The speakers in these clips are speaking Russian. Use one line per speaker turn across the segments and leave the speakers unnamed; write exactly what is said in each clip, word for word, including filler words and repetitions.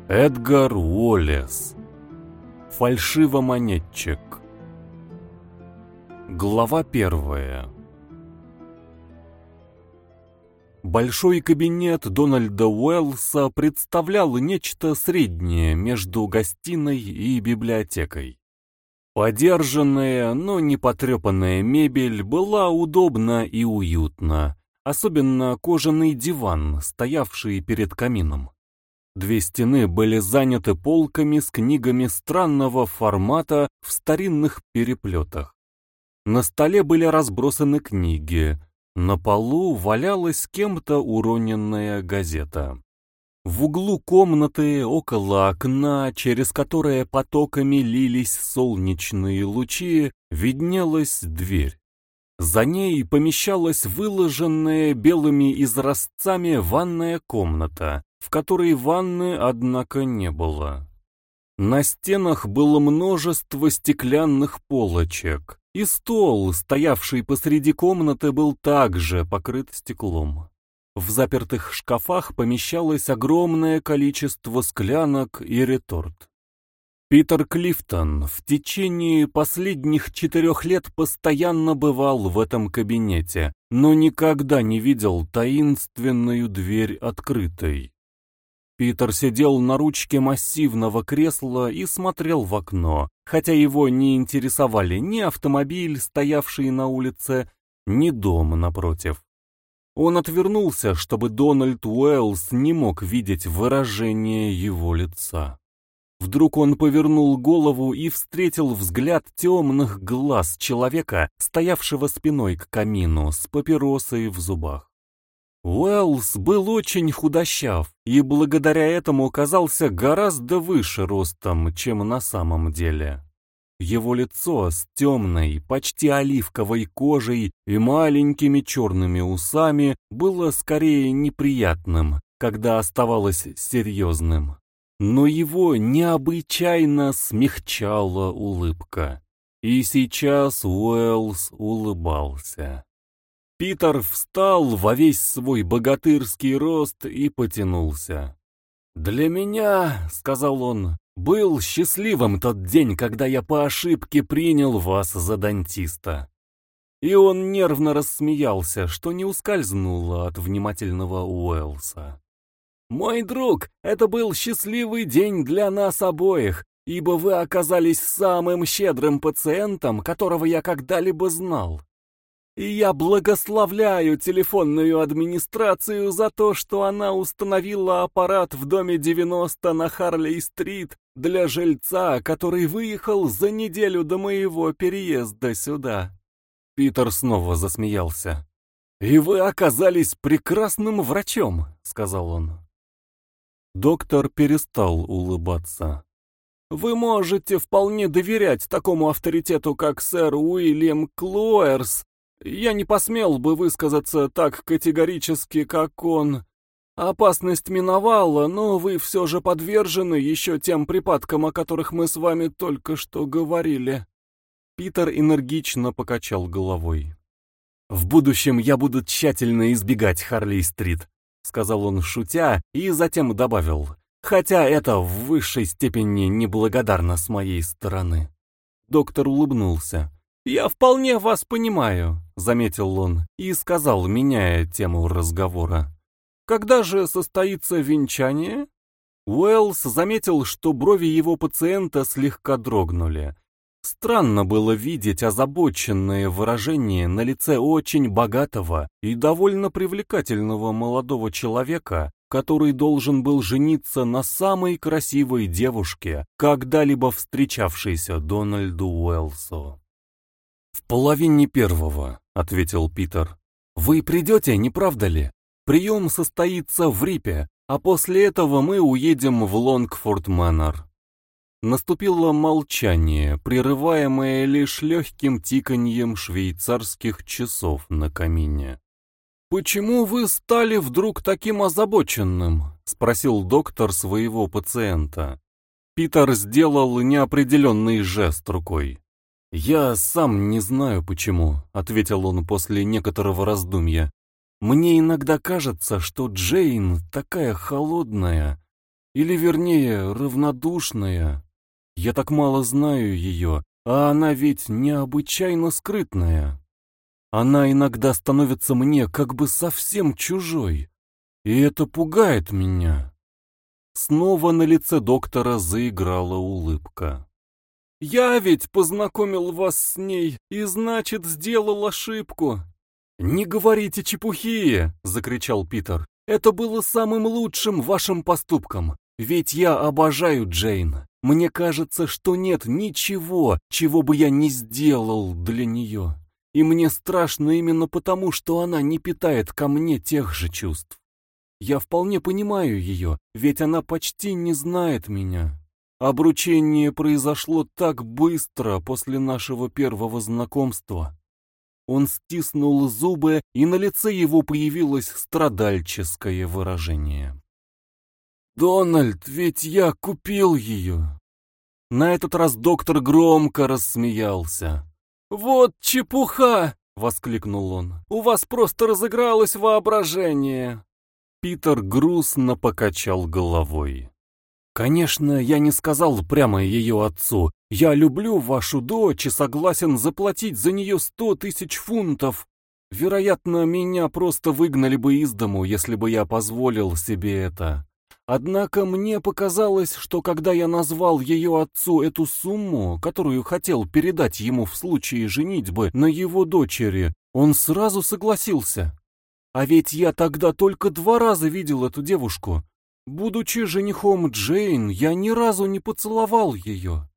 Эдгар Уоллес. Фальшивомонетчик. Глава первая. Большой кабинет Дональда Уэллса представлял нечто среднее между гостиной и библиотекой. Подержанная, но не потрепанная мебель была удобна и уютна, особенно кожаный диван, стоявший перед камином. Две стены были заняты полками с книгами странного формата в старинных переплетах. На столе были разбросаны книги, на полу валялась кем-то уроненная газета. В углу комнаты, около окна, через которое потоками лились солнечные лучи, виднелась дверь. За ней помещалась выложенная белыми изразцами ванная комната, в которой ванны, однако, не было. На стенах было множество стеклянных полочек, и стол, стоявший посреди комнаты, был также покрыт стеклом. В запертых шкафах помещалось огромное количество склянок и реторт. Питер Клифтон в течение последних четырех лет постоянно бывал в этом кабинете, но никогда не видел таинственную дверь открытой. Питер сидел на ручке массивного кресла и смотрел в окно, хотя его не интересовали ни автомобиль, стоявший на улице, ни дом напротив. Он отвернулся, чтобы Дональд Уэллс не мог видеть выражение его лица. Вдруг он повернул голову и встретил взгляд темных глаз человека, стоявшего спиной к камину, с папиросой в зубах. Уэллс был очень худощав и благодаря этому казался гораздо выше ростом, чем на самом деле. Его лицо с темной, почти оливковой кожей и маленькими черными усами было скорее неприятным, когда оставалось серьезным. Но его необычайно смягчала улыбка. И сейчас Уэллс улыбался. Питер встал во весь свой богатырский рост и потянулся. «Для меня, — сказал он, — был счастливым тот день, когда я по ошибке принял вас за дантиста». И он нервно рассмеялся, что не ускользнуло от внимательного Уэллса. «Мой друг, это был счастливый день для нас обоих, ибо вы оказались самым щедрым пациентом, которого я когда-либо знал. И я благословляю телефонную администрацию за то, что она установила аппарат в доме девяносто на Харлей-стрит для жильца, который выехал за неделю до моего переезда сюда». Питер снова засмеялся. «И вы оказались прекрасным врачом», — сказал он. Доктор перестал улыбаться. «Вы можете вполне доверять такому авторитету, как сэр Уильям Клоерс. Я не посмел бы высказаться так категорически, как он. Опасность миновала, но вы все же подвержены еще тем припадкам, о которых мы с вами только что говорили». Питер энергично покачал головой. «В будущем я буду тщательно избегать Харлей-стрит», — сказал он, шутя, и затем добавил, «хотя это в высшей степени неблагодарно с моей стороны». Доктор улыбнулся. «Я вполне вас понимаю», — заметил он и сказал, меняя тему разговора. «Когда же состоится венчание?» Уэллс заметил, что брови его пациента слегка дрогнули. Странно было видеть озабоченное выражение на лице очень богатого и довольно привлекательного молодого человека, который должен был жениться на самой красивой девушке, когда-либо встречавшейся Дональду Уэллсу. «В половине первого», — ответил Питер. «Вы придете, не правда ли? Прием состоится в Рипе, а после этого мы уедем в Лонгфорд-Мэннер». Наступило молчание, прерываемое лишь легким тиканьем швейцарских часов на камине. «Почему вы стали вдруг таким озабоченным?» — спросил доктор своего пациента. Питер сделал неопределенный жест рукой. «Я сам не знаю почему», — ответил он после некоторого раздумья. «Мне иногда кажется, что Джейн такая холодная. Или вернее, равнодушная. Я так мало знаю ее, а она ведь необычайно скрытная. Она иногда становится мне как бы совсем чужой, и это пугает меня». Снова на лице доктора заиграла улыбка. «Я ведь познакомил вас с ней и, значит, сделал ошибку». «Не говорите чепухи!» — закричал Питер. «Это было самым лучшим вашим поступком. Ведь я обожаю Джейн. Мне кажется, что нет ничего, чего бы я не сделал для нее. И мне страшно именно потому, что она не питает ко мне тех же чувств. Я вполне понимаю ее, ведь она почти не знает меня. Обручение произошло так быстро после нашего первого знакомства». Он стиснул зубы, и на лице его появилось страдальческое выражение. «Дональд, ведь я купил ее!» На этот раз доктор громко рассмеялся. «Вот чепуха!» — воскликнул он. «У вас просто разыгралось воображение!» Питер грустно покачал головой. «Конечно, я не сказал прямо ее отцу. Я люблю вашу дочь и согласен заплатить за нее сто тысяч фунтов. Вероятно, меня просто выгнали бы из дому, если бы я позволил себе это. Однако мне показалось, что когда я назвал ее отцу эту сумму, которую хотел передать ему в случае женитьбы на его дочери, он сразу согласился. А ведь я тогда только два раза видел эту девушку. Будучи женихом Джейн, я ни разу не поцеловал ее».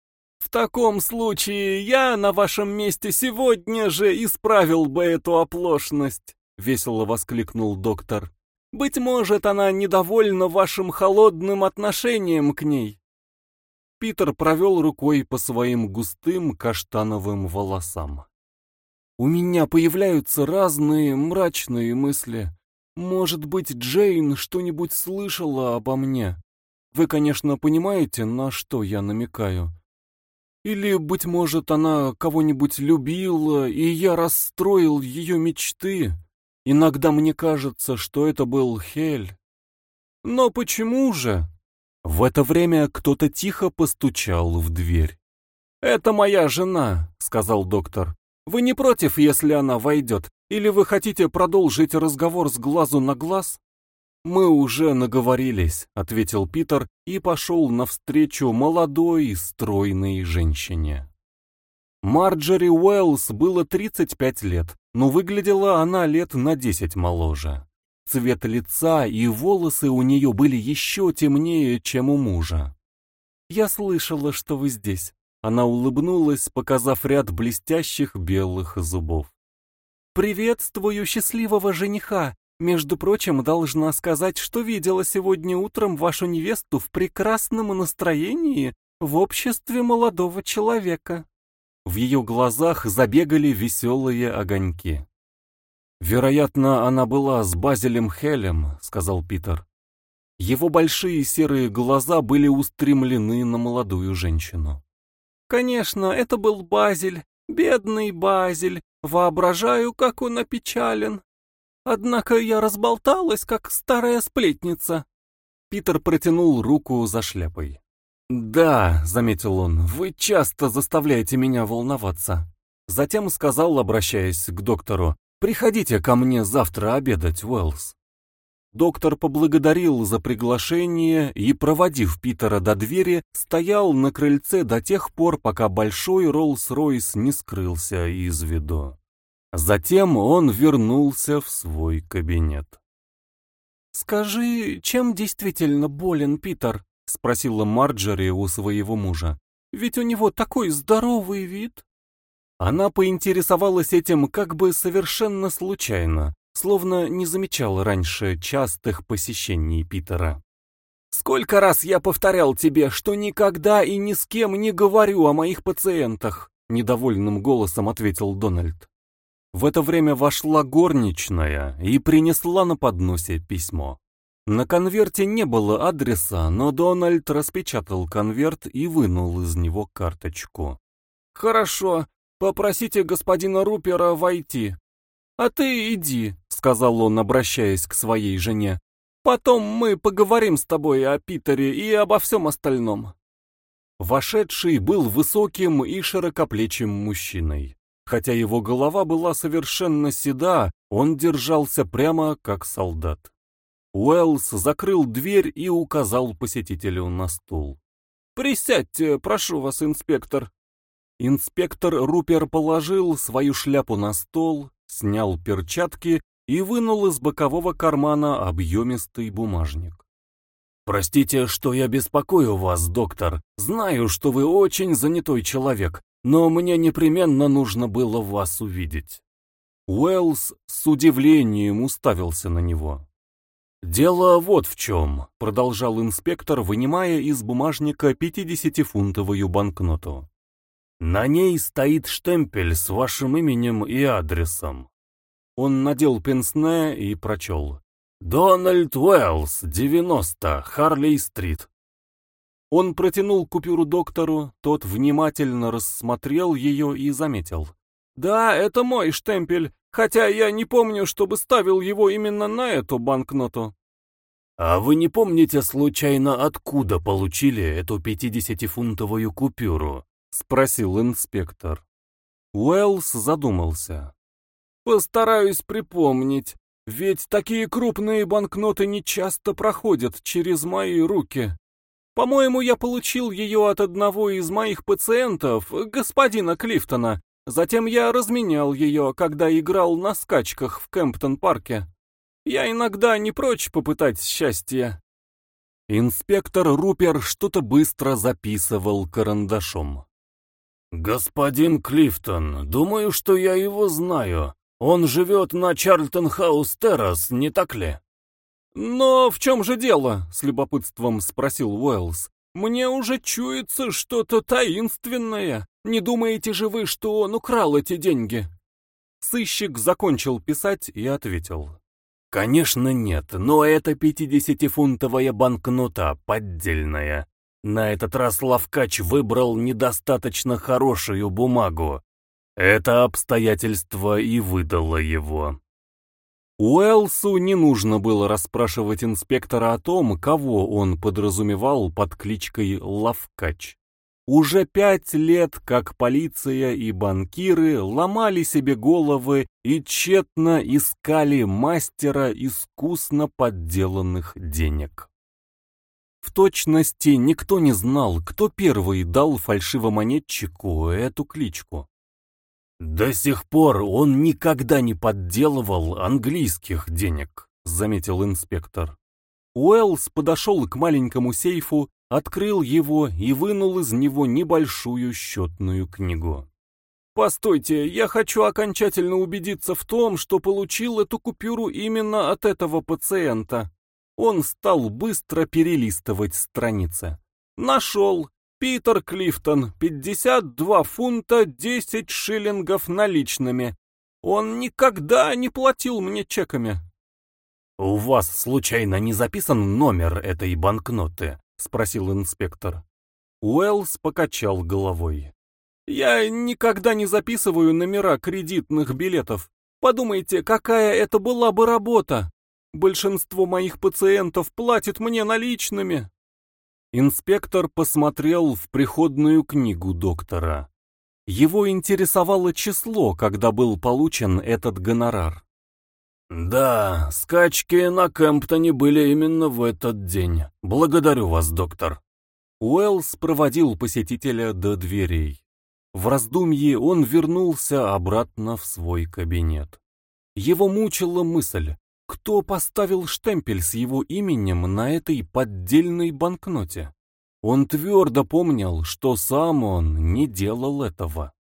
«В таком случае я на вашем месте сегодня же исправил бы эту оплошность», — весело воскликнул доктор. «Быть может, она недовольна вашим холодным отношением к ней». Питер провел рукой по своим густым каштановым волосам. «У меня появляются разные мрачные мысли. Может быть, Джейн что-нибудь слышала обо мне? Вы, конечно, понимаете, на что я намекаю. Или, быть может, она кого-нибудь любила, и я расстроил ее мечты. Иногда мне кажется, что это был Хель. Но почему же?» В это время кто-то тихо постучал в дверь. «Это моя жена», — сказал доктор. «Вы не против, если она войдет? Или вы хотите продолжить разговор с глазу на глаз?» «Мы уже наговорились», — ответил Питер и пошел навстречу молодой, стройной женщине. Марджори Уэллс было тридцать пять лет, но выглядела она лет на десять моложе. Цвет лица и волосы у нее были еще темнее, чем у мужа. «Я слышала, что вы здесь». Она улыбнулась, показав ряд блестящих белых зубов. «Приветствую счастливого жениха. Между прочим, должна сказать, что видела сегодня утром вашу невесту в прекрасном настроении в обществе молодого человека». В ее глазах забегали веселые огоньки. «Вероятно, она была с Базилем Хелем», — сказал Питер. Его большие серые глаза были устремлены на молодую женщину. «Конечно, это был Базиль, бедный Базиль. Воображаю, как он опечален. Однако я разболталась, как старая сплетница». Питер протянул руку за шляпой. «Да», — заметил он, — «вы часто заставляете меня волноваться». Затем сказал, обращаясь к доктору: «Приходите ко мне завтра обедать, Уэллс». Доктор поблагодарил за приглашение и, проводив Питера до двери, стоял на крыльце до тех пор, пока большой Роллс-Ройс не скрылся из виду. Затем он вернулся в свой кабинет. «Скажи, чем действительно болен Питер?» — спросила Марджори у своего мужа. «Ведь у него такой здоровый вид». Она поинтересовалась этим как бы совершенно случайно, словно не замечала раньше частых посещений Питера. «Сколько раз я повторял тебе, что никогда и ни с кем не говорю о моих пациентах», — недовольным голосом ответил Дональд. В это время вошла горничная и принесла на подносе письмо. На конверте не было адреса, но Дональд распечатал конверт и вынул из него карточку. «Хорошо, попросите господина Рупера войти. А ты иди», — сказал он, обращаясь к своей жене.
Потом мы поговорим с тобой о Питере и обо всем остальном».
Вошедший был высоким и широкоплечим мужчиной. Хотя его голова была совершенно седа, он держался прямо как солдат. Уэллс закрыл дверь и указал посетителю на стул.
«Присядьте, прошу вас, инспектор».
Инспектор Рупер положил свою шляпу на стол, снял перчатки и вынул из бокового кармана объемистый бумажник. «Простите, что я беспокою вас, доктор. Знаю, что вы очень занятой человек, но мне непременно нужно было вас увидеть». Уэллс с удивлением уставился на него. «Дело вот в чем», — продолжал инспектор, вынимая из бумажника пятидесятифунтовую банкноту. «На ней стоит штемпель с вашим именем и адресом». Он надел пенсне и прочел. «Дональд Уэллс, девяносто, Харлей-стрит». Он протянул купюру доктору, тот внимательно рассмотрел ее и заметил.
«Да, это мой штемпель, хотя я не помню, чтобы ставил его именно на эту банкноту».
«А вы не помните, случайно, откуда получили эту пятидесятифунтовую купюру?» — спросил инспектор. Уэллс задумался.
«Постараюсь припомнить, ведь такие крупные банкноты не часто проходят через мои руки. По-моему, я получил ее от одного из моих пациентов, господина Клифтона. Затем я разменял ее, когда играл на скачках в Кемптон-парке. Я иногда не прочь попытать счастье».
Инспектор Рупер что-то быстро записывал карандашом. «Господин Клифтон, думаю, что я его знаю. Он живет на Чарльтон-хаус-террас, не так ли?»
«Но в чем же дело?» — с любопытством спросил Уэллс. «Мне уже чуется что-то таинственное. Не думаете же вы, что он украл эти деньги?»
Сыщик закончил писать и ответил. «Конечно нет, но эта пятидесятифунтовая банкнота поддельная. На этот раз ловкач выбрал недостаточно хорошую бумагу. Это обстоятельство и выдало его». Уэллсу не нужно было расспрашивать инспектора о том, кого он подразумевал под кличкой Ловкач. Уже пять лет, как полиция и банкиры ломали себе головы и тщетно искали мастера искусно подделанных денег. В точности никто не знал, кто первый дал фальшивомонетчику эту кличку. «До сих пор он никогда не подделывал английских денег», — заметил инспектор. Уэллс подошел к маленькому сейфу, открыл его и вынул из него небольшую счетную книгу.
«Постойте, я хочу окончательно убедиться в том, что получил эту купюру именно от этого пациента». Он стал быстро перелистывать страницы. «Нашел. Питер Клифтон, пятьдесят два фунта десять шиллингов наличными. Он никогда не платил мне чеками».
«У вас, случайно, не записан номер этой банкноты?» — спросил инспектор. Уэллс покачал головой.
«Я никогда не записываю номера кредитных билетов. Подумайте, какая это была бы работа. Большинство моих пациентов платит мне наличными».
Инспектор посмотрел в приходную книгу доктора. Его интересовало число, когда был получен этот гонорар. «Да, скачки на Кемптоне были именно в этот день. Благодарю вас, доктор». Уэллс проводил посетителя до дверей. В раздумье он вернулся обратно в свой кабинет. Его мучила мысль, кто поставил штемпель с его именем на этой поддельной банкноте. Он твердо помнил, что сам он не делал этого.